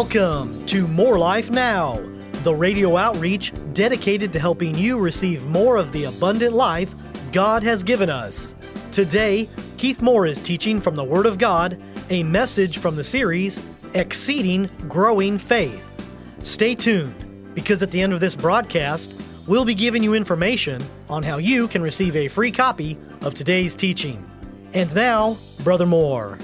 Welcome to More Life Now, the radio outreach dedicated to helping you receive more of the abundant life God has given us. Today, Keith Moore is teaching from the Word of God, a message from the series, Exceeding Growing Faith. Stay tuned, because at the end of this broadcast, we'll be giving you information on how you can receive a free copy of today's teaching. And now, Brother Moore.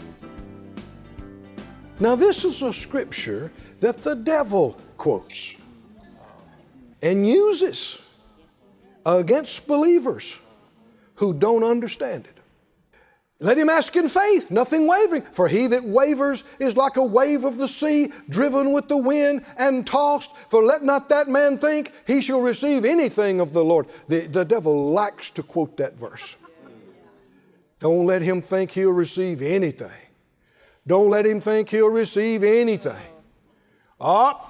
Now, this is a scripture that the devil quotes and uses against believers who don't understand it. Let him ask in faith, nothing wavering. For he that wavers is like a wave of the sea, driven with the wind and tossed. For let not that man think he shall receive anything of the Lord. The devil likes to quote that verse. Don't let him think he'll receive anything. Don't let him think he'll receive anything. Up.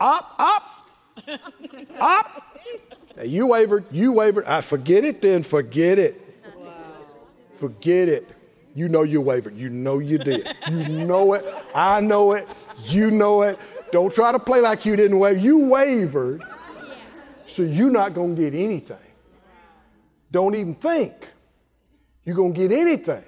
You wavered. Forget it then, forget it. Forget it. You know you wavered. You know you did. You know it. I know it. You know it. Don't try to play like you didn't waver. You wavered, so you're not going to get anything. Don't even think you're going to get anything.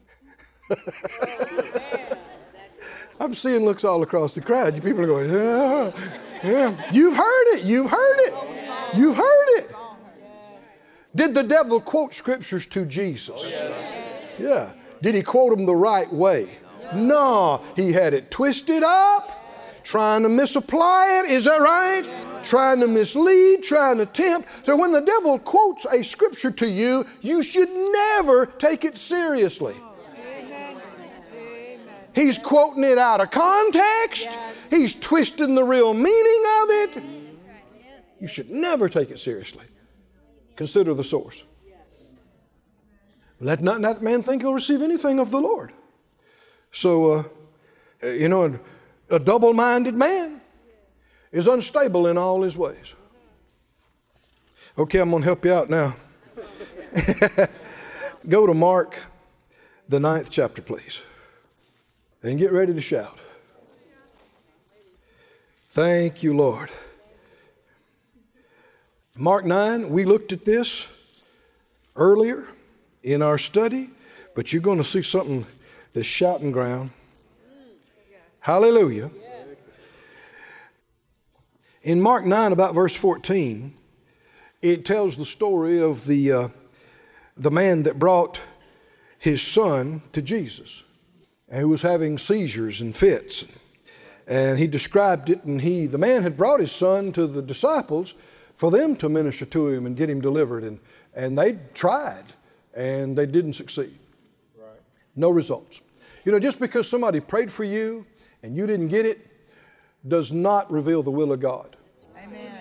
I'm seeing looks all across the crowd. You people are going, yeah. You've heard it. You've heard it. You've heard it. Did the devil quote scriptures to Jesus? Yeah. Did he quote them the right way? No. He had it twisted up, trying to misapply it. Is that right? Trying to mislead, trying to tempt. So when the devil quotes a scripture to you, you should never take it seriously. He's quoting it out of context. He's twisting the real meaning of it. You should never take it seriously. Consider the source. Let not that man think he'll receive anything of the Lord. So, a double-minded man is unstable in all his ways. Okay, I'm going to help you out now. Go to Mark, the 9th chapter, please. And get ready to shout. Thank you, Lord. Mark 9, we looked at this earlier in our study, but you're going to see something that's shouting ground. Hallelujah. In Mark 9, about verse 14, it tells the story of the man that brought his son to Jesus, and who was having seizures and fits. And he described it, and the man had brought his son to the disciples for them to minister to him and get him delivered. And they tried, and they didn't succeed. Right. No results. Just because somebody prayed for you and you didn't get it does not reveal the will of God. Amen.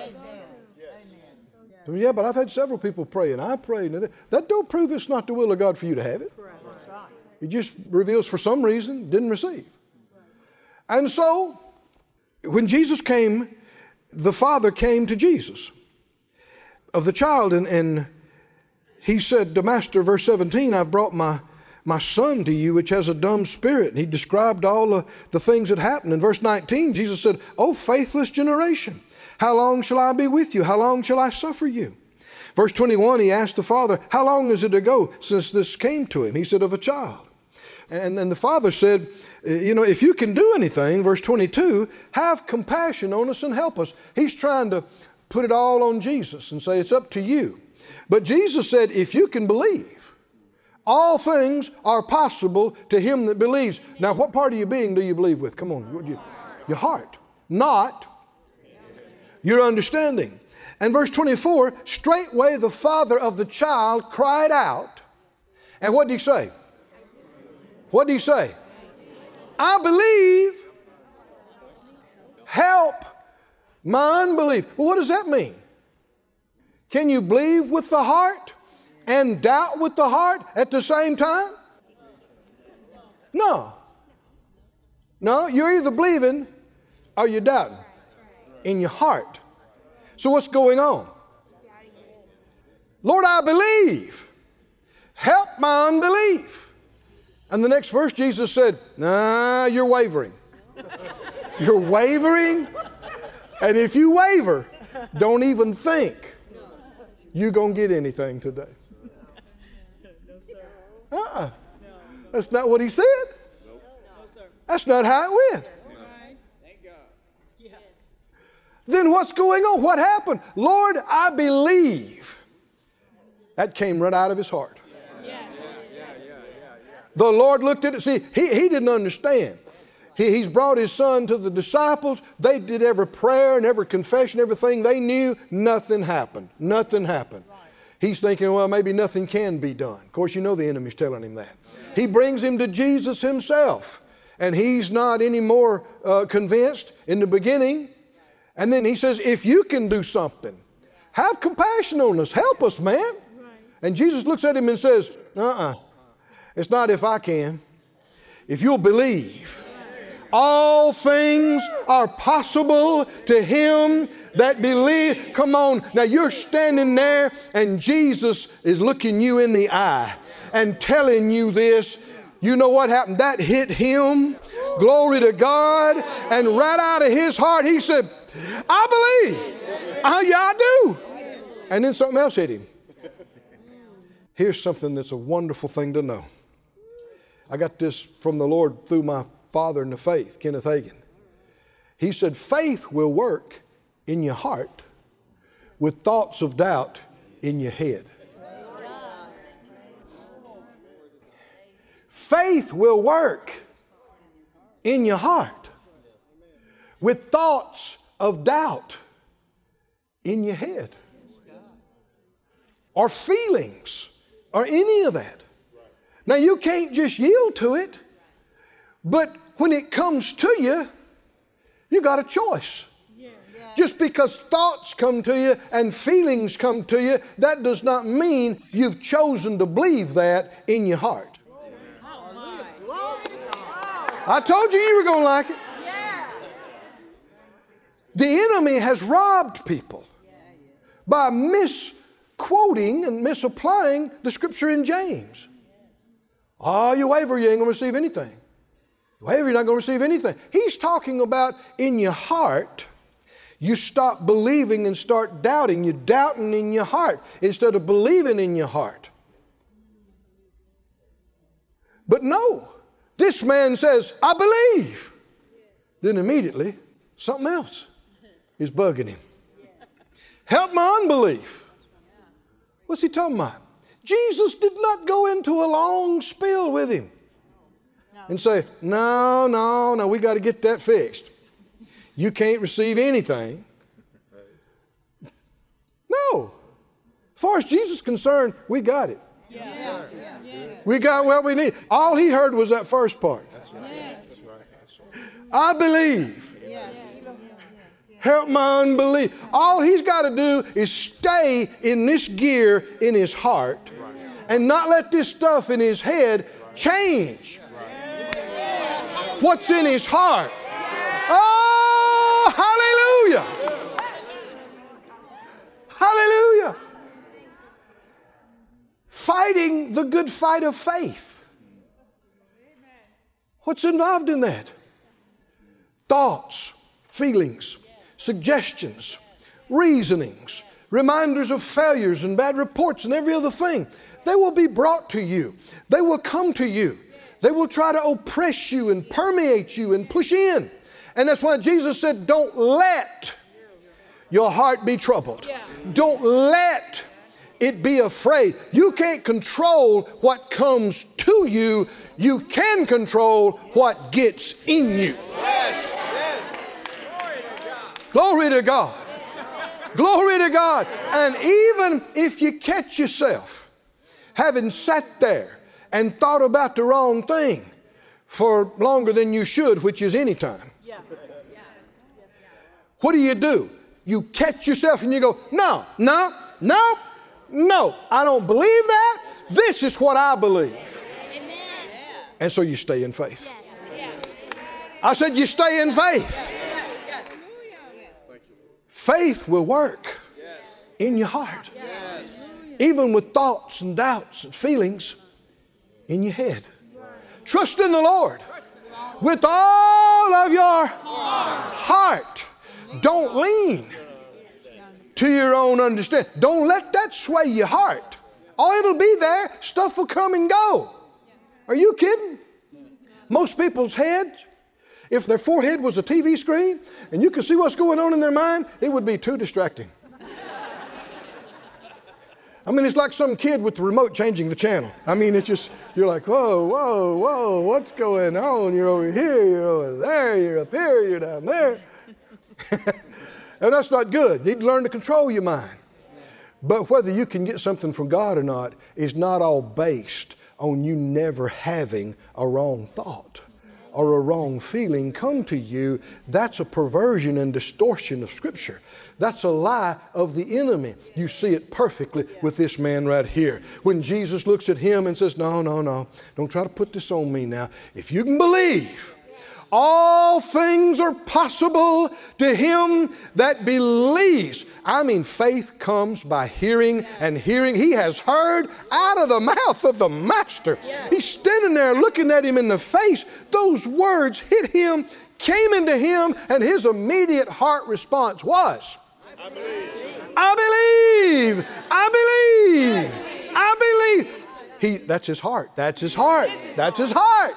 Yeah, but I've had several people pray, and I prayed. And that don't prove it's not the will of God for you to have it. That's right. It just reveals for some reason didn't receive. And so, when Jesus came, the father came to Jesus of the child, and he said to Master, verse 17, I've brought my son to you, which has a dumb spirit. And he described all the things that happened. In verse 19, Jesus said, O faithless generation, how long shall I be with you? How long shall I suffer you? Verse 21, he asked the father, how long is it ago since this came to him? He said, of a child. And then the father said, if you can do anything, verse 22, have compassion on us and help us. He's trying to put it all on Jesus and say, it's up to you. But Jesus said, if you can believe, all things are possible to him that believes. Now, what part of your being do you believe with? Come on, your heart, not your understanding. And verse 24, straightway the father of the child cried out. And what did he say? What did he say? I believe. Help my unbelief. Well, what does that mean? Can you believe with the heart and doubt with the heart at the same time? No. No, you're either believing or you're doubting in your heart. So what's going on? Lord, I believe. Help my unbelief. And the next verse, Jesus said, nah, you're wavering. You're wavering. And if you waver, don't even think you're going to get anything today. That's not what he said. That's not how it went. Then what's going on? What happened? Lord, I believe. That came right out of his heart. The Lord looked at it. See, he didn't understand. He's brought his son to the disciples. They did every prayer and every confession, everything they knew. Nothing happened. Nothing happened. He's thinking, well, maybe nothing can be done. Of course, you know the enemy's telling him that. He brings him to Jesus himself. And he's not any more convinced in the beginning. And then he says, if you can do something, have compassion on us. Help us, man. And Jesus looks at him and says, it's not if I can. If you'll believe, all things are possible to him that believe. Come on. Now you're standing there and Jesus is looking you in the eye and telling you this. You know what happened? That hit him. Glory to God. And right out of his heart, he said, I believe. Yeah, I do. And then something else hit him. Here's something that's a wonderful thing to know. I got this from the Lord through my father in the faith, Kenneth Hagin. He said, faith will work in your heart with thoughts of doubt in your head. Faith will work in your heart with thoughts of doubt in your head, or feelings, or any of that. Now you can't just yield to it, but when it comes to you, you got a choice. Just because thoughts come to you and feelings come to you, that does not mean you've chosen to believe that in your heart. I told you you were going to like it. The enemy has robbed people by misquoting and misapplying the scripture in James. Oh, you waver, you ain't going to receive anything. You waver, you're not going to receive anything. He's talking about in your heart, you stop believing and start doubting. You're doubting in your heart instead of believing in your heart. But no, this man says, I believe. Then immediately, something else is bugging him. Help my unbelief. What's he talking about? Jesus did not go into a long spiel with him and say, no, we got to get that fixed. You can't receive anything. No. As far as Jesus is concerned, we got it. We got what we need. All he heard was that first part. I believe. Help my unbelief. All he's got to do is stay in this gear in his heart and not let this stuff in his head change what's in his heart. Oh, hallelujah. Hallelujah. Fighting the good fight of faith. What's involved in that? Thoughts, feelings, suggestions, reasonings, reminders of failures and bad reports and every other thing. They will be brought to you. They will come to you. They will try to oppress you and permeate you and push in. And that's why Jesus said, don't let your heart be troubled. Don't let it be afraid. You can't control what comes to you. You can control what gets in you. Glory to God. Glory to God. And even if you catch yourself having sat there and thought about the wrong thing for longer than you should, which is any time, what do? You catch yourself and you go, no, I don't believe that. This is what I believe. And so you stay in faith. I said you stay in faith. Faith will work in your heart. Even with thoughts and doubts and feelings in your head. Trust in the Lord With all of your heart. Don't lean to your own understanding. Don't let that sway your heart. Oh, it'll be there. Stuff will come and go. Are you kidding? Most people's heads, if their forehead was a TV screen and you could see what's going on in their mind, it would be too distracting. I mean, it's like some kid with the remote changing the channel. I mean, it's just, you're like, whoa, whoa, whoa, what's going on? You're over here, you're over there, you're up here, you're down there. And that's not good. You need to learn to control your mind. But whether you can get something from God or not is not all based on you never having a wrong thought or a wrong feeling come to you. That's a perversion and distortion of Scripture. That's a lie of the enemy. You see it perfectly with this man right here. When Jesus looks at him and says, no, no, no, don't try to put this on me now. If you can believe, all things are possible to him that believes. I mean, faith comes by hearing, and hearing. He has heard out of the mouth of the Master. He's standing there looking at him in the face. Those words hit him, came into him, and his immediate heart response was, I believe. I believe. I believe. I believe. That's his heart. That's his heart. That's his heart.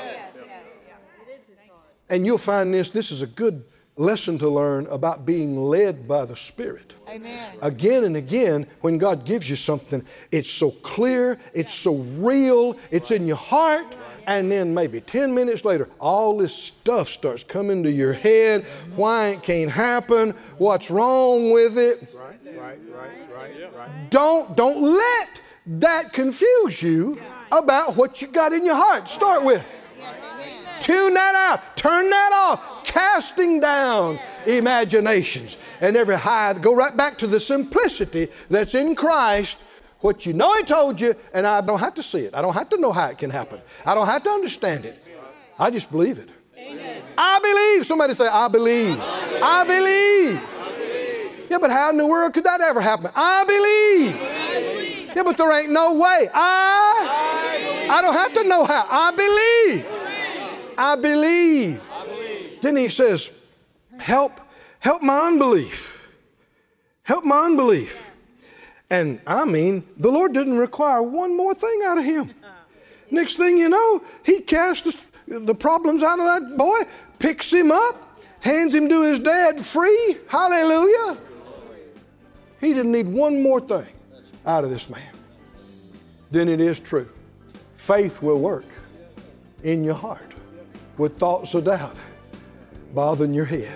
And you'll find this is a good lesson to learn about being led by the Spirit. Amen. Again and again, when God gives you something, it's so clear, it's so real, it's in your heart, and then maybe 10 minutes later, all this stuff starts coming to your head. Why it can't happen? What's wrong with it? Right. Don't let that confuse you about what you got in your heart. Start with. Tune that out. Turn that off. Casting down imaginations and every high. Go right back to the simplicity that's in Christ. What you know He told you, and I don't have to see it. I don't have to know how it can happen. I don't have to understand it. I just believe it. Amen. I believe. Somebody say, I believe. I believe. Yeah, but how in the world could that ever happen? I believe. Yeah, but there ain't no way. I don't have to know how. I believe. I believe. Then he says, help my unbelief. Help my unbelief. And I mean, the Lord didn't require one more thing out of him. Next thing you know, he casts the problems out of that boy, picks him up, hands him to his dad free. Hallelujah. He didn't need one more thing out of this man. Then it is true. Faith will work in your heart with thoughts of doubt bothering your head.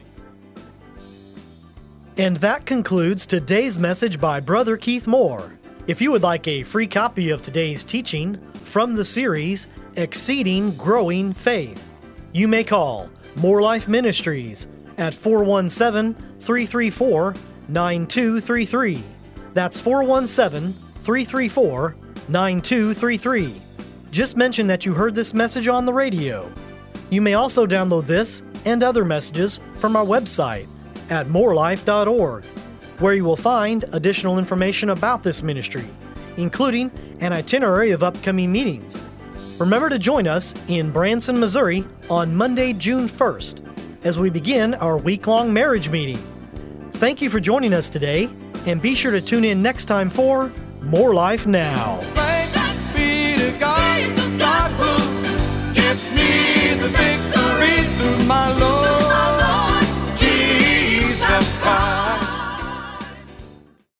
And that concludes today's message by Brother Keith Moore. If you would like a free copy of today's teaching from the series, Exceeding Growing Faith, you may call More Life Ministries at 417-334-9233. That's 417-334-9233. Just mention that you heard this message on the radio. You may also download this and other messages from our website at morelife.org, where you will find additional information about this ministry, including an itinerary of upcoming meetings. Remember to join us in Branson, Missouri on Monday, June 1st, as we begin our week-long marriage meeting. Thank you for joining us today, and be sure to tune in next time for More Life Now.